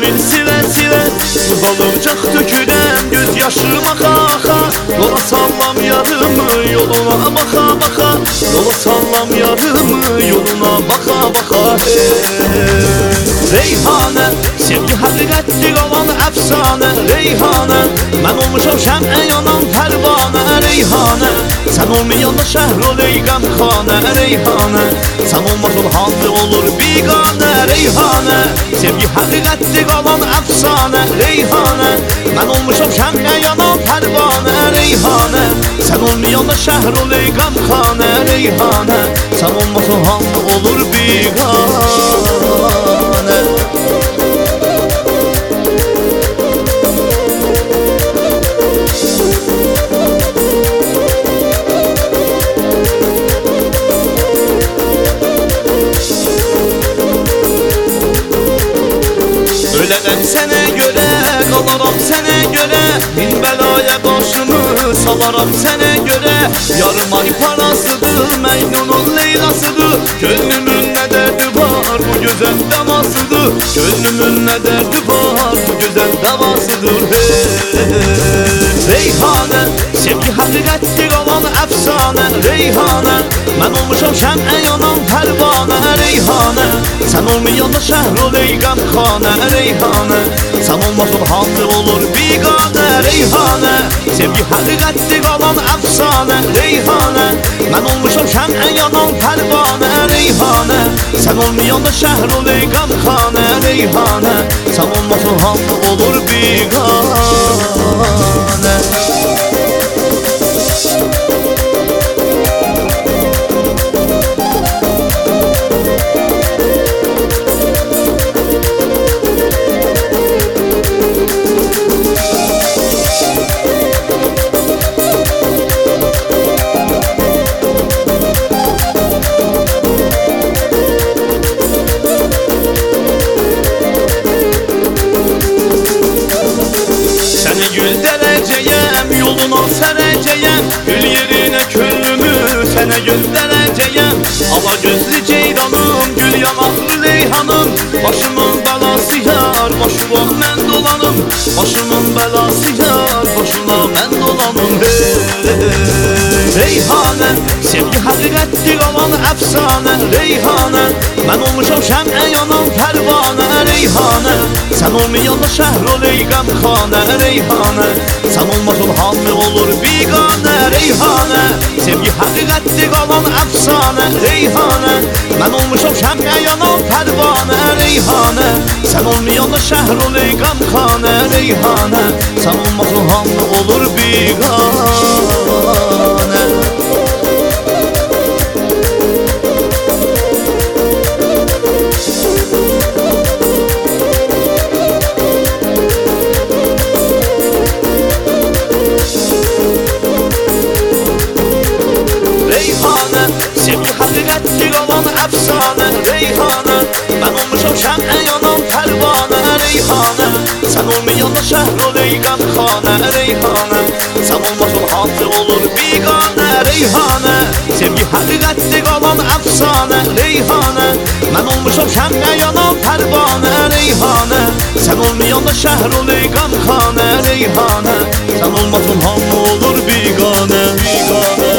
dil silə-silə Uzalırcaq tökürəm göz yaşım axa-axa Yola sallam yarımı yoluna baxa-baxa Yola sallam yarımı yoluna baxa-baxa Reyhanə, sevgi həqiqətdir olan əfsanə Reyhanə, mən olmuşam şəmə yanan pərvanə Reyhanə, sən olmayanda şəhr ol ey qəmxanə Reyhanə, sən olmaz ol hanlı olur biganə Reyhanə, sevgi həqiqətdir olan əfsanə Reyhanə, mən olmuşam şəmə yanan pərvanə Reyhanə, sən olmayanda şəhr ol ey qəmxanə Reyhanə, sən olmaz ol hanlı olur biganə Ölənəm sənə görə, qalaram sənə görə Min bəlaya başımı salaram sənə görə Yarım ay parasıdır, Məcnunun Leylasıdır Gönlümün nə dərdi var, bu gözəl davasıdır Gönlümün nə dərdi var, bu gözəl davasıdır Reyhanə, sevgi həqiqətdir olan əfsanə Reyhanə, mən olmuşam şəmə yanan pərvanə Reyhanə, sən olmayanda şəhr ol ey qəmxanə Reyhanə, sən olmaz ol hanlı olur biganə Reyhanə, sevgi həqiqətdir olan əfsanə Reyhanə, mən olmuşam şəmə yanan pərvanə Reyhanə, sən olmayanda şəhr ol ey qəmxanə Reyhanə, sən olmaz ol hanlı olur biganə Gül dərəcəyəm, yoluna sərəcəyəm Gül yerinə köllümü sənə göndərəcəyəm Ala gözlü ceydanım, gül yanaqlı leyhanım Başımın bəlası yar, başına mən dolanım Başımın bəlası yar, başına mən dolanım Reyhanə, sevgi həqiqətdir olan əfsanə Reyhanə, mən olmuşam şəmə yanan pərvanə Reyhanə, sən olmayanda şəhr ol ey qəmxanə Reyhanə, sən olmaz ol hanlı olur biganə Reyhanə, sevgi həqiqətdir olan əfsanə Reyhanə, mən olmuşam şəmə yanan pərvanə Reyhanə, sən olmayanda şəhr ol ey qəmxanə Reyhanə, sən olmaz ol hanlı olur biganə Reyhanə, sevgi həqiqətdir olan əfsanə Reyhanə, mən olmuşam şəmə yanan pərvanə Reyhanə, sən olmayanda şəhr ol ey qəmxanə Reyhanə, sən olmaz ol hanlı olur biganə Reyhanə, sevgi həqiqətdir olan əfsanə Reyhanə, mən olmuşam şəmə yanan pərvanə Reyhanə, sən olmayanda şəhr ol ey qəmxanə Reyhanə, sən olmaz ol hanlı olur biganə